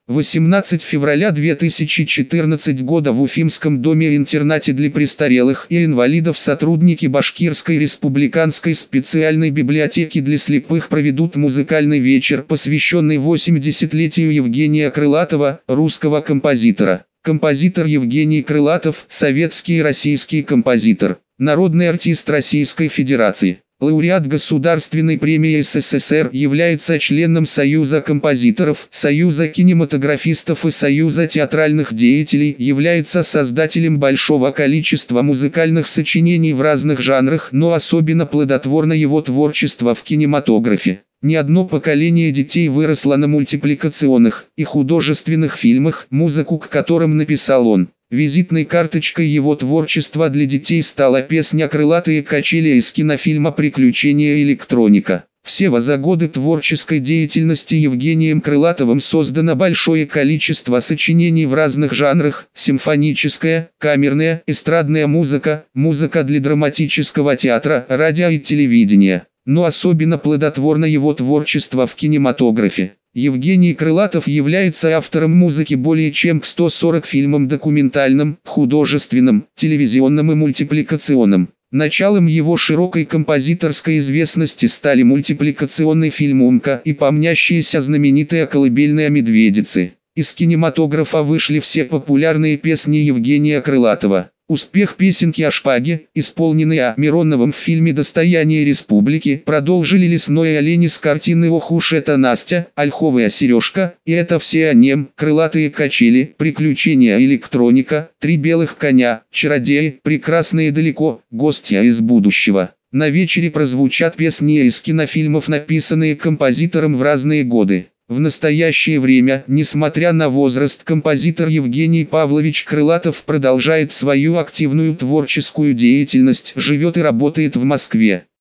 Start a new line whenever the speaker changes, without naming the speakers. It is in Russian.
18 февраля 2014 года в Уфимском доме-интернате для престарелых и инвалидов сотрудники Башкирской республиканской специальной библиотеки для слепых проведут музыкальный вечер, посвященный 80-летию Евгения Крылатова, русского композитора. Композитор Евгений Крылатов – советский и российский композитор, народный артист Российской Федерации. Лауреат Государственной премии СССР, является членом Союза композиторов, Союза кинематографистов и Союза театральных деятелей, является создателем большого количества музыкальных сочинений в разных жанрах, но особенно плодотворно его творчество в кинематографе. Не одно поколение детей выросло на мультипликационных и художественных фильмах, музыку к которым написал он. Визитной карточкой его творчества для детей стала песня «Крылатые качели» из кинофильма «Приключения электроника». Всего за годы творческой деятельности Евгением Крылатовым создано большое количество сочинений в разных жанрах: симфоническая, камерная, эстрадная музыка, музыка для драматического театра, радио и телевидения. Но особенно плодотворно его творчество в кинематографе. Евгений Крылатов является автором музыки более чем к 140 фильмам документальным, художественным, телевизионным и мультипликационным. Началом его широкой композиторской известности стали мультипликационный фильм «Умка» и помнящаяся знаменитая колыбельная «Медведицы». Из кинематографа вышли все популярные песни Евгения Крылатова. Успех песенки о шпаге, исполненной Мироновым в фильме «Достояние республики», продолжили «Лесной олень» из картины «Ох уж это Настя», «Ольховая сережка» и «Это все о нем», «Крылатые качели», «Приключения электроника», «Три белых коня», «Чародеи», «Прекрасные далеко», «Гостья из будущего». На вечере прозвучат песни из кинофильмов, написанные композитором в разные годы. В настоящее время, несмотря на возраст, композитор Евгений Павлович Крылатов продолжает свою активную творческую деятельность, живет и работает в Москве.